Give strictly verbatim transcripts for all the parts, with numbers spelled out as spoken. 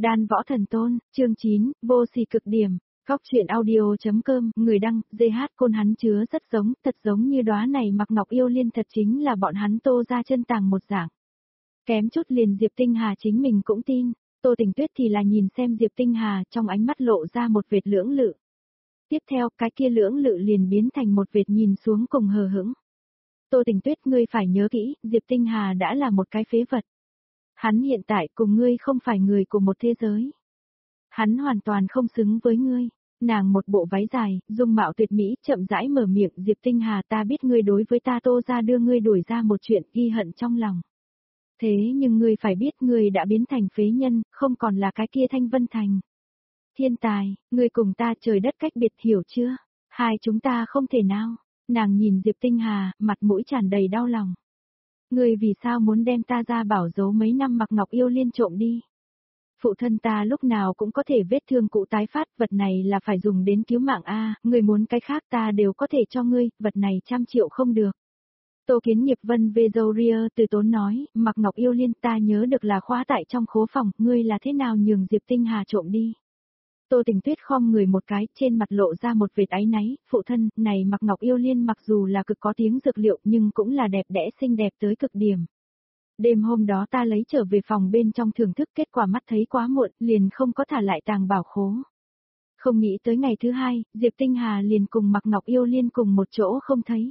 Đan võ thần tôn, chương chín, vô sỉ cực điểm. Góc truyện audio.com, người đăng, giê hát Côn hắn chứa rất giống, thật giống như đóa này mặc ngọc yêu liên thật chính là bọn hắn Tô ra chân tàng một dạng. Kém chút liền Diệp Tinh Hà chính mình cũng tin, Tô Tình Tuyết thì là nhìn xem Diệp Tinh Hà trong ánh mắt lộ ra một vệt lưỡng lự. Tiếp theo cái kia lưỡng lự liền biến thành một vệt nhìn xuống cùng hờ hững. Tô Tình Tuyết ngươi phải nhớ kỹ, Diệp Tinh Hà đã là một cái phế vật. Hắn hiện tại cùng ngươi không phải người của một thế giới. Hắn hoàn toàn không xứng với ngươi. Nàng một bộ váy dài, dung mạo tuyệt mỹ, chậm rãi mở miệng, Diệp Tinh Hà ta biết ngươi đối với ta Tô ra đưa ngươi đuổi ra một chuyện ghi hận trong lòng. Thế nhưng ngươi phải biết ngươi đã biến thành phế nhân, không còn là cái kia Thanh Vân Thành. Thiên tài, ngươi cùng ta trời đất cách biệt hiểu chưa? Hai chúng ta không thể nào. Nàng nhìn Diệp Tinh Hà, mặt mũi tràn đầy đau lòng. Ngươi vì sao muốn đem ta ra bảo giấu mấy năm mặc ngọc yêu liên trộm đi? Phụ thân ta lúc nào cũng có thể vết thương cũ tái phát, vật này là phải dùng đến cứu mạng a, ngươi muốn cái khác ta đều có thể cho ngươi, vật này trăm triệu không được. Tô Kiến Nghiệp Vân Vezoria từ tốn nói, mặc ngọc yêu liên ta nhớ được là khóa tại trong khố phòng, ngươi là thế nào nhường Diệp Tinh Hà trộm đi? Tô Tình Tuyết khom người một cái, trên mặt lộ ra một vệt áy náy, phụ thân, này mặc ngọc yêu liên mặc dù là cực có tiếng dược liệu nhưng cũng là đẹp đẽ xinh đẹp tới cực điểm. Đêm hôm đó ta lấy trở về phòng bên trong thưởng thức, kết quả mắt thấy quá muộn, liền không có thả lại tàng bảo khố. Không nghĩ tới ngày thứ hai, Diệp Tinh Hà liền cùng mặc ngọc yêu liên cùng một chỗ không thấy.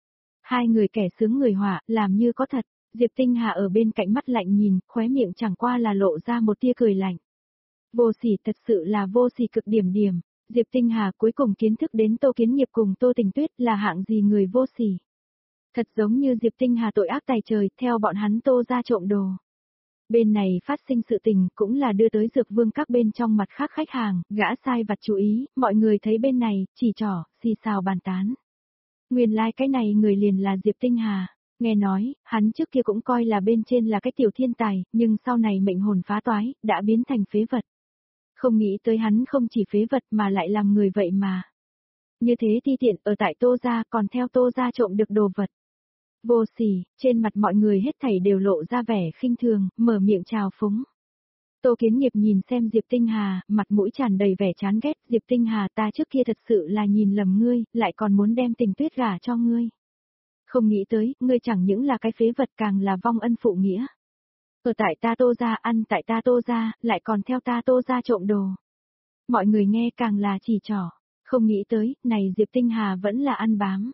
Hai người kẻ sướng người họa, làm như có thật, Diệp Tinh Hà ở bên cạnh mắt lạnh nhìn, khóe miệng chẳng qua là lộ ra một tia cười lạnh. Vô sỉ, thật sự là vô sỉ cực điểm điểm. Diệp Tinh Hà cuối cùng kiến thức đến Tô Kiến Nghiệp cùng Tô Tình Tuyết là hạng gì người vô sỉ. Thật giống như Diệp Tinh Hà tội ác tày trời, theo bọn hắn Tô ra trộm đồ. Bên này phát sinh sự tình cũng là đưa tới Dược Vương các bên trong mặt khác khách hàng, gã sai vặt chú ý, mọi người thấy bên này, chỉ trỏ, xì xào bàn tán. Nguyên lai like cái này người liền là Diệp Tinh Hà. Nghe nói, hắn trước kia cũng coi là bên trên là cái tiểu thiên tài, nhưng sau này mệnh hồn phá toái, đã biến thành phế vật. Không nghĩ tới hắn không chỉ phế vật mà lại làm người vậy mà. Như thế ti tiện ở tại Tô gia còn theo Tô gia trộm được đồ vật. Vô sỉ, trên mặt mọi người hết thảy đều lộ ra vẻ khinh thường, mở miệng chào phúng. Tô Kiến Nghiệp nhìn xem Diệp Tinh Hà, mặt mũi tràn đầy vẻ chán ghét, Diệp Tinh Hà ta trước kia thật sự là nhìn lầm ngươi, lại còn muốn đem Tình Tuyết gả cho ngươi. Không nghĩ tới, ngươi chẳng những là cái phế vật càng là vong ân phụ nghĩa. Ở tại ta Tô gia ăn tại ta Tô gia, lại còn theo ta Tô gia trộm đồ. Mọi người nghe càng là chỉ trỏ, không nghĩ tới, này Diệp Tinh Hà vẫn là ăn bám.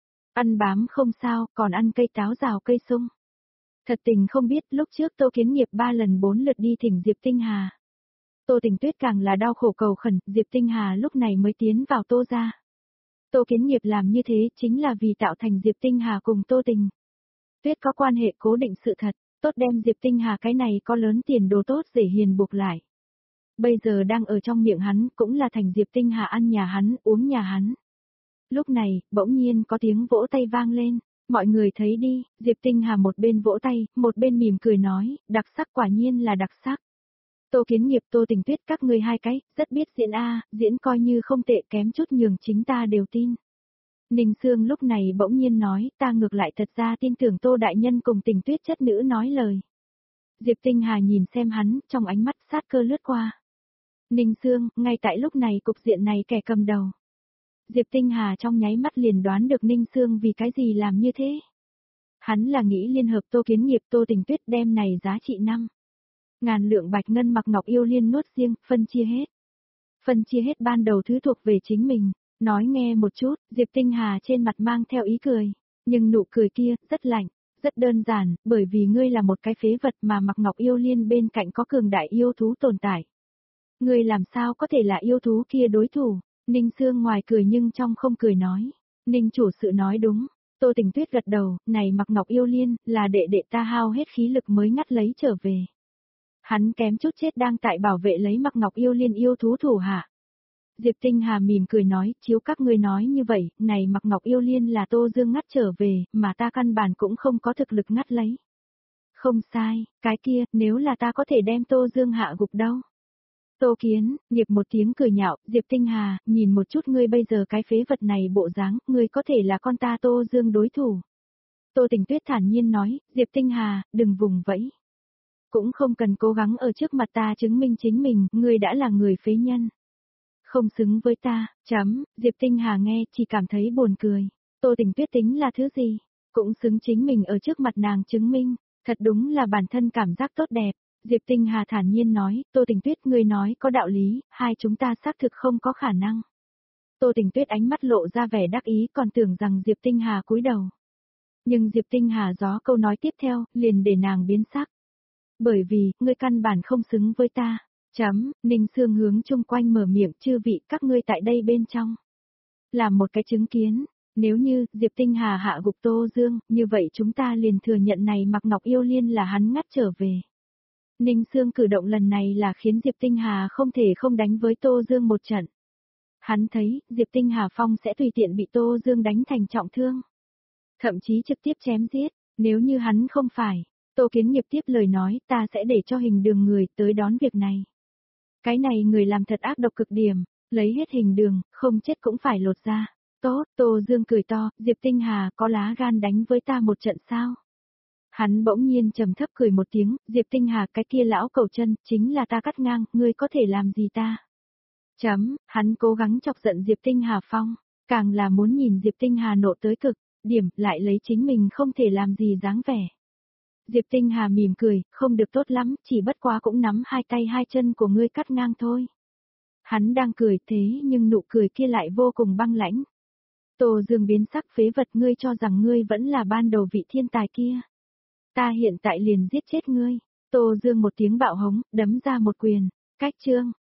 Ăn bám không sao, còn ăn cây táo rào cây sung. Thật tình không biết lúc trước Tô Kiến Nghiệp ba lần bốn lượt đi thỉnh Diệp Tinh Hà. Tô Tình Tuyết càng là đau khổ cầu khẩn, Diệp Tinh Hà lúc này mới tiến vào Tô gia. Tô Kiến Nghiệp làm như thế chính là vì tạo thành Diệp Tinh Hà cùng Tô Tình. Tuyết có quan hệ cố định sự thật, tốt đem Diệp Tinh Hà cái này có lớn tiền đồ tốt dễ hiền buộc lại. Bây giờ đang ở trong miệng hắn cũng là thành Diệp Tinh Hà ăn nhà hắn, uống nhà hắn. Lúc này, bỗng nhiên có tiếng vỗ tay vang lên, mọi người thấy đi, Diệp Tinh Hà một bên vỗ tay, một bên mỉm cười nói, đặc sắc quả nhiên là đặc sắc. Tô Kiến Nghiệp Tô Tình Tuyết các ngươi hai cái, rất biết diễn a, diễn coi như không tệ kém chút nhường chính ta đều tin. Ninh Sương lúc này bỗng nhiên nói, ta ngược lại thật ra tin tưởng Tô Đại Nhân cùng Tình Tuyết chất nữ nói lời. Diệp Tinh Hà nhìn xem hắn, trong ánh mắt sát cơ lướt qua. Ninh Sương, ngay tại lúc này cục diện này kẻ cầm đầu. Diệp Tinh Hà trong nháy mắt liền đoán được Ninh Sương vì cái gì làm như thế. Hắn là nghĩ liên hợp Tô Kiến Nghiệp Tô Tình Tuyết đem này giá trị năm ngàn lượng bạch ngân mặc ngọc yêu liên nuốt riêng, phân chia hết. Phân chia hết ban đầu thứ thuộc về chính mình. Nói nghe một chút, Diệp Tinh Hà trên mặt mang theo ý cười, nhưng nụ cười kia, rất lạnh, rất đơn giản, bởi vì ngươi là một cái phế vật mà mặc ngọc yêu liên bên cạnh có cường đại yêu thú tồn tại. Ngươi làm sao có thể là yêu thú kia đối thủ? Ninh Sương ngoài cười nhưng trong không cười nói. Ninh chủ sự nói đúng. Tô Tình Tuyết gật đầu, này mặc ngọc yêu liên, là đệ đệ ta hao hết khí lực mới ngắt lấy trở về. Hắn kém chút chết đang tại bảo vệ lấy mặc ngọc yêu liên yêu thú thủ hạ. Diệp Tinh Hà mỉm cười nói, chiếu các ngươi nói như vậy, này mặc ngọc yêu liên là Tô Dương ngắt trở về, mà ta căn bản cũng không có thực lực ngắt lấy. Không sai, cái kia, nếu là ta có thể đem Tô Dương hạ gục đâu. Tô Kiến, Nghiệp một tiếng cười nhạo, Diệp Tinh Hà, nhìn một chút ngươi bây giờ cái phế vật này bộ dáng, ngươi có thể là con ta Tô Dương đối thủ. Tô Tình Tuyết thản nhiên nói, Diệp Tinh Hà, đừng vùng vẫy. Cũng không cần cố gắng ở trước mặt ta chứng minh chính mình, ngươi đã là người phế nhân. Không xứng với ta, chấm, Diệp Tinh Hà nghe chỉ cảm thấy buồn cười. Tô Tình Tuyết tính là thứ gì? Cũng xứng chính mình ở trước mặt nàng chứng minh, thật đúng là bản thân cảm giác tốt đẹp. Diệp Tinh Hà thản nhiên nói, Tô Tình Tuyết ngươi nói có đạo lý, hai chúng ta xác thực không có khả năng. Tô Tình Tuyết ánh mắt lộ ra vẻ đắc ý còn tưởng rằng Diệp Tinh Hà cúi đầu. Nhưng Diệp Tinh Hà gió câu nói tiếp theo, liền để nàng biến sắc. Bởi vì, ngươi căn bản không xứng với ta. Chấm, Ninh Sương hướng chung quanh mở miệng, chư vị các ngươi tại đây bên trong. Làm một cái chứng kiến, nếu như Diệp Tinh Hà hạ gục Tô Dương, như vậy chúng ta liền thừa nhận này Mạc Ngọc Yêu Liên là hắn ngắt trở về. Ninh Sương cử động lần này là khiến Diệp Tinh Hà không thể không đánh với Tô Dương một trận. Hắn thấy, Diệp Tinh Hà Phong sẽ tùy tiện bị Tô Dương đánh thành trọng thương. Thậm chí trực tiếp chém giết, nếu như hắn không phải. Tô Kiến Nghiệp tiếp lời nói, ta sẽ để cho hình đường người tới đón việc này. Cái này người làm thật ác độc cực điểm, lấy hết hình đường, không chết cũng phải lột ra. Tốt, Tô Dương cười to, Diệp Tinh Hà có lá gan đánh với ta một trận sao? Hắn bỗng nhiên trầm thấp cười một tiếng, Diệp Tinh Hà cái kia lão cầu chân, chính là ta cắt ngang, ngươi có thể làm gì ta? Chấm, hắn cố gắng chọc giận Diệp Tinh Hà Phong, càng là muốn nhìn Diệp Tinh Hà nộ tới cực, điểm lại lấy chính mình không thể làm gì dáng vẻ. Diệp Tinh Hà mỉm cười, không được tốt lắm, chỉ bất quá cũng nắm hai tay hai chân của ngươi cắt ngang thôi. Hắn đang cười thế nhưng nụ cười kia lại vô cùng băng lãnh. Tô Dương biến sắc phế vật ngươi cho rằng ngươi vẫn là ban đầu vị thiên tài kia. Ta hiện tại liền giết chết ngươi. Tô Dương một tiếng bạo hống, đấm ra một quyền. Cách chương,